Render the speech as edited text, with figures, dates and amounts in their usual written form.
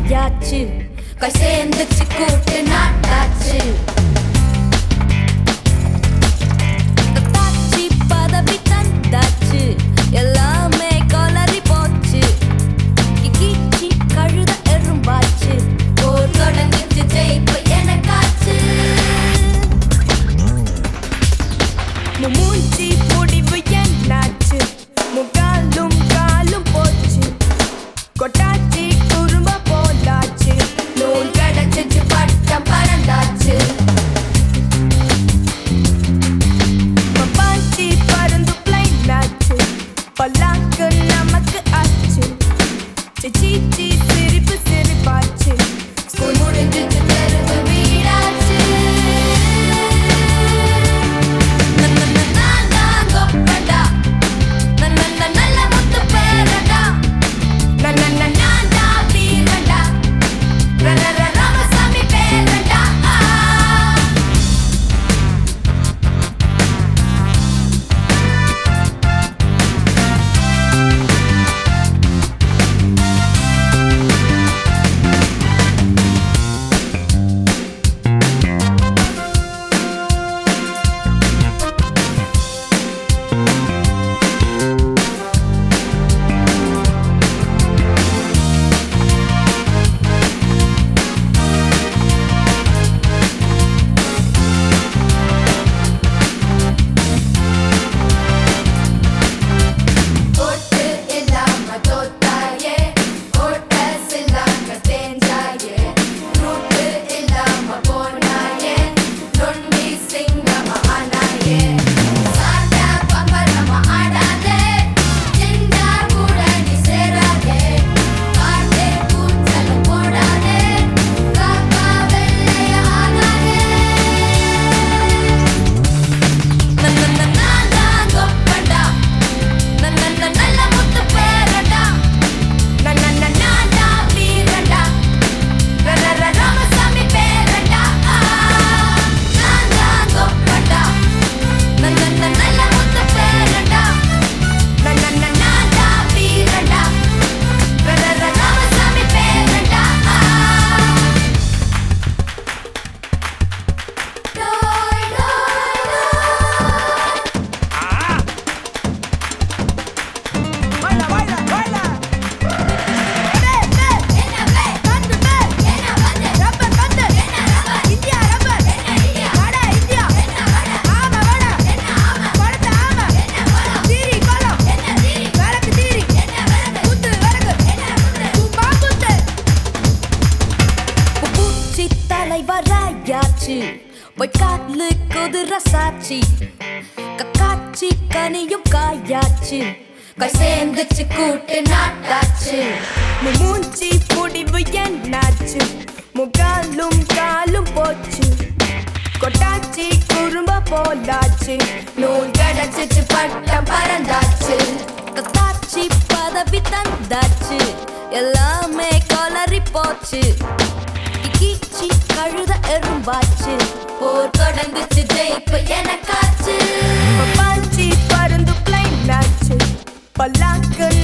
ராயாச்சு கை சேர்ந்துச்சு கூட்டு நாட்டாச்சு தாச்சி பதவி தந்தாச்சு எல்லாமே கொலரி போச்சு கீச்சி கழுத எறும்பாச்சு போர் தொடங்கிச்சு ஜெயிப்பு எனக்காச்சு மூஞ்சி முடிவு என்னாச்சு முகாலும் காலும் போச்சு கொட்டாச்சி குறும்ப போலாச்சு நூல் கிடைச்சிச்சு பட்டம் பறந்தாச்சு பாச்சி பறந்து பிளைனாச்சு பல்லாக்கு நமக்கு ஆச்சு சீச்சி சிரிப்பு சிரிப்பாச்சு ஸ்கூல் முடிஞ்சிச்சு தெருவு வீடாச்சு தலைவராயாச்சு பொய்க்காட்லு குதிர சாட்சி கக்காச்சி கனியும் காயாச்சு கை சேர்ந்துச்சு கூட்டு நாட்டாச்சு மூஞ்சி முடிவு என்னாச்சு முகாலும் காலும் போச்சு கொட்டாச்சி குறும்ப போலாச்சு நூல் கிடைச்சிச்சு பட்டம் பறந்தாச்சு கத்தாச்சி பதவி தந்தாச்சு எல்லாமே கொலரி போச்சு கீச்சி கழுத எறும்பாச்சு போர் தொடங்குச்சு ஜெயிப்பு எனக்காச்சு பாச்சி பறந்து பிளைனாச்சு பல்லாக்கு